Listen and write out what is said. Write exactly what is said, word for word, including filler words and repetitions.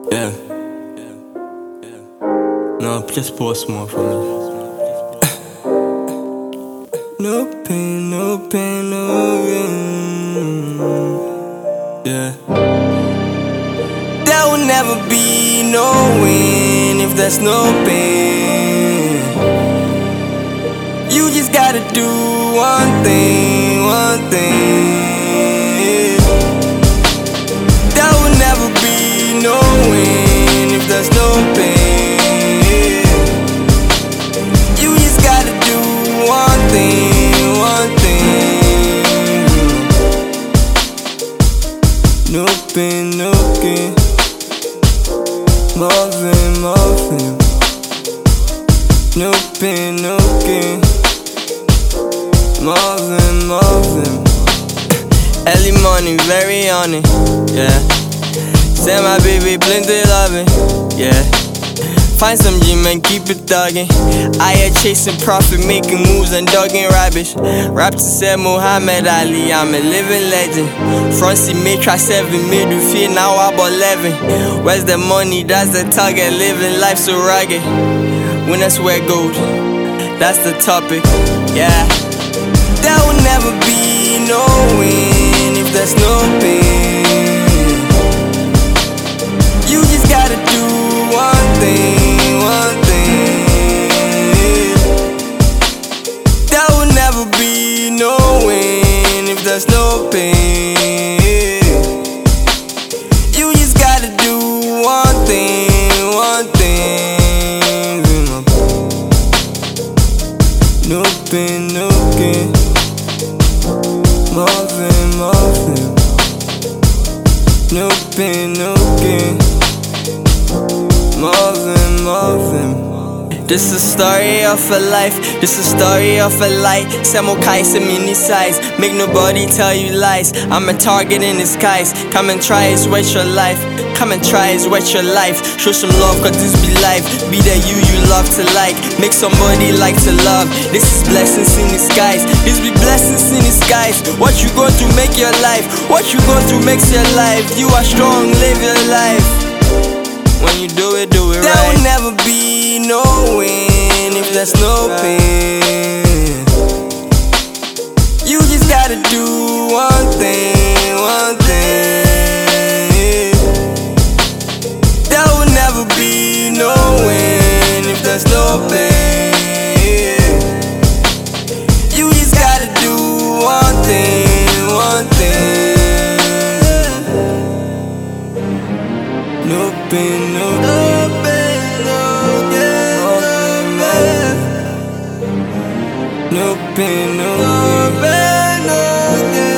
Yeah. No, just pause more for me. No pain, no pain, no gain. Yeah. There will never be no win if there's no pain. You just gotta do one thing, one thing. There will never be no win if there's no pain. You just gotta do one thing, one thing. No pain, no gain. Marvin, Marvin. No pain, no gain. Marvin, Marvin. Early morning, very on it, yeah. Say my baby, plenty loving, yeah. Find some gym and keep it thugging. I here chasing profit, making moves and dogging rubbish. Rap to say Muhammad Ali, I'm a living legend. Front seat matrix seven, middle fear, now I'm eleven. Where's the money? That's the target. Living life so rugged. Winners wear gold, that's the topic, yeah. There will never be no win if there's no pain. You just gotta do one thing, one thing. There will never be no win if there's no pain. You just gotta do one thing, one thing. No pain, no gain. Marvin, Marvin. No pain, no gain. Marvin, Marvin. This is a story of a life, this is a story of a light. Samukai mini size, make nobody tell you lies. I'm a target in disguise, come and try it's wet your life. Come and try it's wet your life. Show some love cause this be life. Be that you you love to like, make somebody like to love. This is blessings in disguise, this be blessings in disguise. What you go through make your life, what you go through makes your life. You are strong, live your life. When you do it, do it right. There will never be no win if there's no pain. You just gotta do one thing, one thing. There will never be no win if there's no pain. You just gotta do one thing, one thing. No pain, no pain, no gain. No pain, no gain.